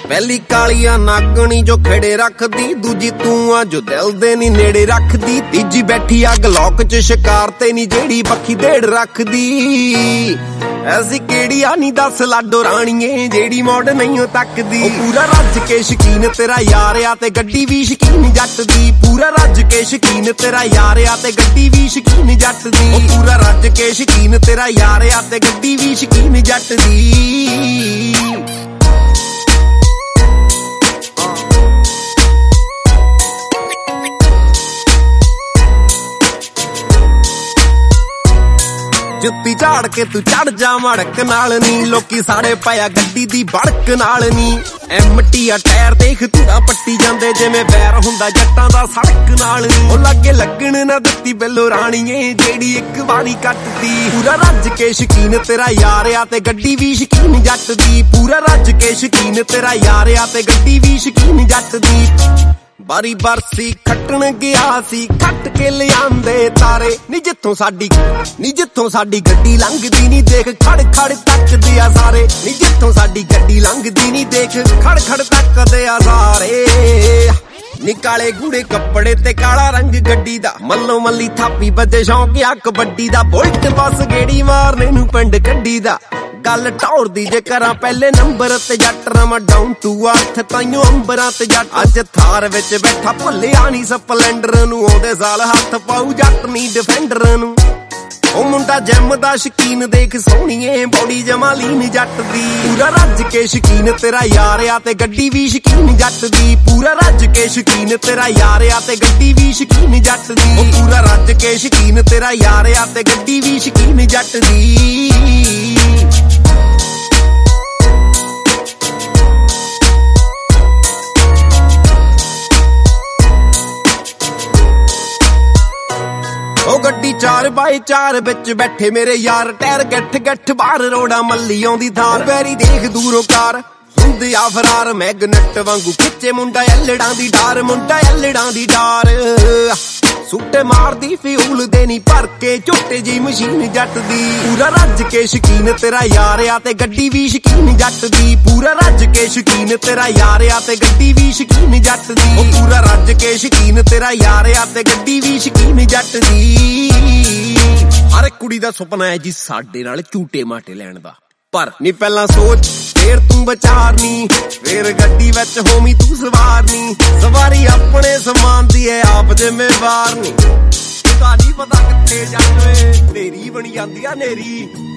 ਪਹਿਲੀ ਕਾਲੀਆਂ ਨਾਗਣੀ ਜੋ ਖੜੇ ਰੱਖਦੀ, ਦੂਜੀ ਤੂੰ ਆ ਜੋ ਦਿਲ ਦੇ ਨੀ ਨੇੜੇ ਰੱਖਦੀ, ਤੀਜੀ ਬੈਠੀ ਆ ਗਲੌਕ ਚ ਸ਼ਿਕਾਰ ਤੇ ਨੀ ਜਿਹੜੀ ਪੱਖੀ ਢੇੜ ਰੱਖਦੀ। ਐਸੀ ਕਿਹੜੀ ਆ ਨੀ ਦੱਸ ਲਾਡੋ ਰਾਣੀਏ ਜਿਹੜੀ ਮੋੜ ਨਹੀਂ ਤੱਕਦੀ। ਉਹ ਪੂਰਾ ਰੱਜ ਕੇ ਸ਼ਕੀਨ ਤੇਰਾ ਯਾਰ ਆ ਤੇ ਗੱਡੀ ਵੀ ਸ਼ਕੀਨ ਜੱਟ ਦੀ, ਪੂਰਾ ਰੱਜ ਕੇ ਸ਼ਕੀਨ ਤੇਰਾ ਯਾਰ ਆ ਤੇ ਗੱਡੀ ਵੀ ਸ਼ਕੀਨ ਜੱਟ ਦੀ। ਉਹ ਪੂਰਾ ਰੱਜ ਕੇ ਸ਼ਕੀਨ ਤੇਰਾ ਯਾਰ ਆ ਤੇ ਗੱਡੀ ਵੀ ਸ਼ਕੀਨ ਜੱਟ ਦੀ। ਜੁੱਤੀ ਝਾੜ ਕੇ ਤੂੰ ਚੜ ਜਾ ਮੜਕ ਨਾਲ ਨੀ, ਲੋਕੀ ਸਾੜੇ ਪਿਆ ਗੱਡੀ ਦੀ ਬੜਕ ਨਾਲ ਨੀ। ਐਮਟੀ ਆ ਟਾਇਰ ਦੇਖ ਧੂੜਾ ਪੱਟੀ ਜਾਂਦੇ ਜਿਵੇਂ ਵੈਰ ਹੁੰਦਾ ਜੱਟਾਂ ਦਾ ਸੜਕ ਨਾਲ ਨੀ। ਉਹ ਲਾਗੇ ਲੱਗਣ ਨਾ ਦਿੱਤੀ ਬੈਲੋ ਰਾਣੀਏ ਜਿਹੜੀ ਇੱਕ ਵਾਰੀ ਕੱਟਦੀ। ਪੂਰਾ ਰੱਜ ਕੇ ਸ਼ਕੀਨ ਤੇਰਾ ਯਾਰ ਆ ਤੇ ਗੱਡੀ ਵੀ ਸ਼ਕੀਨ ਜੱਟ ਦੀ, ਪੂਰਾ ਰੱਜ ਕੇ ਸ਼ਕੀਨ ਤੇਰਾ ਯਾਰ ਆ ਤੇ ਗੱਡੀ ਵੀ ਸ਼ਕੀਨ ਜੱਟ ਦੀ। ਬਾਰੀ ਬਰਸੀ ਖੱਟਣ ਗਿਆ ਸੀ ਖੱਟ ਕੇ ਲਿਆਂਦੇ ਤਾਰੇ ਨੀ, ਜਿੱਥੋਂ ਸਾਡੀ ਗੱਡੀ ਲੰਘਦੀ ਨੀ ਦੇਖ ਖੜ ਖੜ ਤੱਕਦੇ ਆ ਸਾਰੇ ਨੀ, ਜਿੱਥੋਂ ਸਾਡੀ ਗੱਡੀ ਲੰਘਦੀ ਨੀ ਦੇਖ ਖੜ ਖੜ ਤੱਕਦੇ ਆ ਸਾਰੇ। ਨੀ ਕਾਲੇ ਗੂੜੇ ਕੱਪੜੇ ਤੇ ਕਾਲਾ ਰੰਗ ਗੱਡੀ ਦਾ, ਮੱਲੋ ਮੱਲੀ ਥਾਪੀ ਵੱਜੇ ਸ਼ੌਂਕ ਆ ਕਬੱਡੀ ਦਾ। ਬੁਲਟ ਬੱਸ ਗੇੜੀ ਮਾਰਨੇ ਨੂੰ ਪਿੰਡ ਕੱਢੀ ਦਾ, ਗੱਲ ਟੌਰ ਦੀ ਜੇ ਕਰਾਂ ਪਹਿਲੇ ਨੰਬਰ ਤੇ ਜੱਟ ਰਵਾਂ ਡਾਊਨ ਟੂ ਅਰਥ ਤਾਈਓ ਅੰਬਰਾਂ ਤੇ ਜੱਟ। ਅੱਜ ਥਾਰ ਵਿੱਚ ਬੈਠਾ ਭੁੱਲਿਆ ਨੀ ਸਪਲੈਂਡਰ ਨੂੰ, ਆਉਂਦੇ ਸਾਲ ਹੱਥ ਪਾਉ ਜੱਟ ਨੀ ਡਿਫੈਂਡਰ ਨੂੰ। ਉਹ ਮੁੰਡਾ ਜਿਮ ਦਾ ਸ਼ਕੀਨ ਦੇਖ ਸੋਹਣੀਏ ਬੌਡੀ ਜਮਾ ਲੀਨ ਜੱਟ ਦੀ। ਪੂਰਾ ਰੱਜ ਕੇ ਸ਼ਕੀਨ ਤੇਰਾ ਯਾਰ ਆ ਤੇ ਗੱਡੀ ਵੀ ਸ਼ਕੀਨ ਜੱਟ ਦੀ, ਪੂਰਾ ਰੱਜ ਕੇ ਸ਼ਕੀਨ ਤੇਰਾ ਯਾਰ ਆ ਤੇ ਗੱਡੀ ਵੀ ਸ਼ਕੀਨ ਜੱਟ ਦੀ। ਉਹ ਪੂਰਾ ਰੱਜ ਕੇ ਸ਼ਕੀਨ ਤੇਰਾ ਯਾਰ ਆ ਤੇ ਗੱਡੀ ਵੀ ਸ਼ਕੀਨ ਜੱਟ ਦੀ। ਉਹ ਗੱਡੀ 4x4 ਵਿੱਚ ਬੈਠੇ ਮੇਰੇ ਯਾਰ, ਟਾਇਰ ਗੱਠ ਗੱਠ ਬਾਹਰ ਰੋੜਾ ਮੱਲੀ ਆਉਂਦੀ ਥਾਰ। ਪੈਰੀ ਦੇਖ ਦੂਰੋਂ ਕਾਰ ਹੁੰਦੀ ਆ ਫਰਾਰ, ਮੈਗਨੇਟ ਵਾਂਗੂ ਖਿੱਚੇ ਮੁੰਡਾ ਐਲੜਾਂ ਦੀ ਡਾਰ, ਮੁੰਡਾ ਐਲੜਾਂ ਦੀ ਡਾਰ। ਸੂਟੇ ਮਾਰਦੀ ਫਿਊਲ ਦੇ ਨੀ ਭਰ ਕੇ ਝੋਟੇ ਜੀ ਮਸ਼ੀਨ ਜੱਟ ਦੀ। ਪੂਰਾ ਰੱਜ ਕੇ ਸ਼ਕੀਨ ਤੇਰਾ ਯਾਰ ਆ ਤੇ ਗੱਡੀ ਵੀ ਸ਼ਕੀਨ ਜੱਟ ਦੀ, ਪੂਰਾ ਰੱਜ ਕੇ ਸ਼ਕੀਨ ਤੇਰਾ ਯਾਰ ਆ ਤੇ ਗੱਡੀ ਵੀ ਸ਼ਕੀਨ ਜੱਟ ਦੀ। ਉਹ ਪੂਰਾ ਰੱਜ ਕੇ ਸ਼ਕੀਨ ਤੇਰਾ ਯਾਰ ਆ ਤੇ ਗੱਡੀ ਵੀ ਸ਼ਕੀਨ ਜੱਟ ਦੀ। ਹਰ ਇੱਕ ਕੁੜੀ ਦਾ ਸੁਪਨਾ ਹੈ ਜੀ ਸਾਡੇ ਨਾਲ ਝੂਟੇ ਮਾਟੇ ਲੈਣ ਦਾ, ਪਰ ਨੀ ਪਹਿਲਾਂ ਸੋਚ ਫੇਰ ਤੂੰ ਵਿਚਾਰਨੀ, ਫੇਰ ਗੱਡੀ ਵਿੱਚ ਹੋਮੀ ਤੂੰ ਸਵਾਰਨੀ। ਸਵਾਰੀ ਆਪਣੇ ਸਮਾਨ ਦੀ ਹੈ ਆਪ ਜ਼ਿੰਮੇਵਾਰ ਨੀ, ਇਹਦਾ ਨੀ ਪਤਾ ਕਿੱਥੇ ਜਾਵੇ ਤੇਰੀ ਬਣੀ ਜਾਂਦੀ ਆ ਨੇਰੀ।